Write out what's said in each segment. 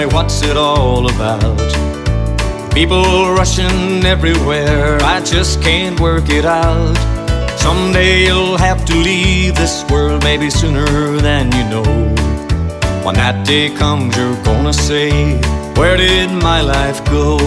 me what's it all about. People rushing everywhere, I just can't work it out. Someday you'll have to leave this world, maybe sooner than you know. When that day comes, you're gonna say, where did my life go?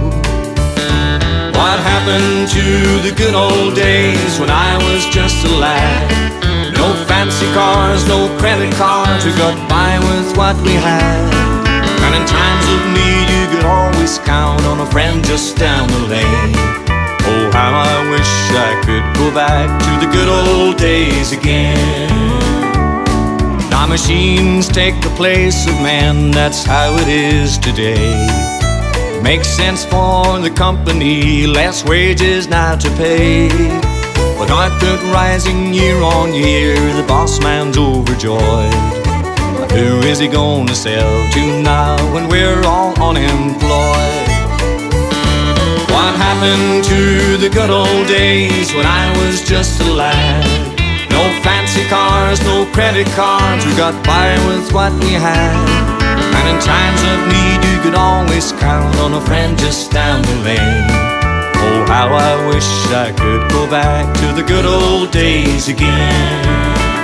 What happened to the good old days when I was just a lad? No fancy cars, no credit cards, we got by with what we had. And in times of need you could always count on a friend just down the lane. Oh, how I wish I could go back to the good old days again. Now machines take the place of man, that's how it is today. Makes sense for the company, less wages now to pay. But output rising year on year, the boss man's overjoyed. Who is he gonna sell to now when we're all unemployed? What happened to the good old days when I was just a lad? No fancy cars, no credit cards, we got by with what we had. And in times of need you could always count on a friend just down the lane. Oh, how I wish I could go back to the good old days again.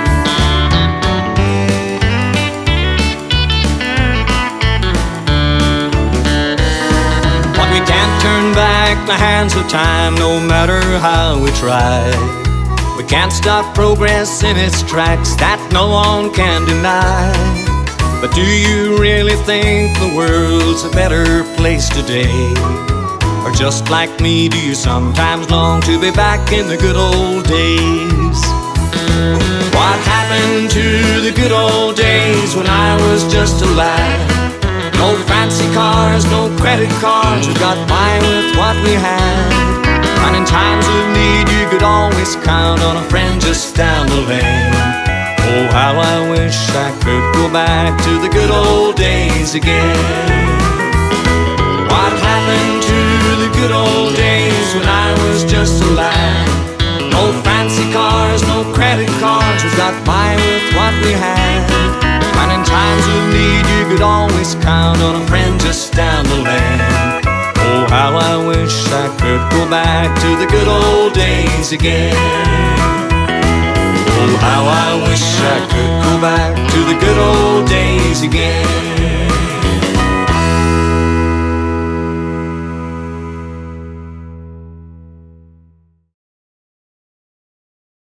We can't turn back the hands of time, no matter how we try. We can't stop progress in its tracks, that no one can deny. But do you really think the world's a better place today? Or just like me, do you sometimes long to be back in the good old days? What happened to the good old days when I was just a lad? No fancy cars, no credit cards, we got by with what we had. And in times of need you could always count on a friend just down the lane. Oh, how I wish I could go back to the good old days again. What happened to the good old days when I was just a lad? No fancy cars, no credit cards, we got by with what we had. And in times of need you could always count on a friend just down the lane. Oh, how I wish I could go back to the good old days again. Oh, how I wish I could go back to the good old days again.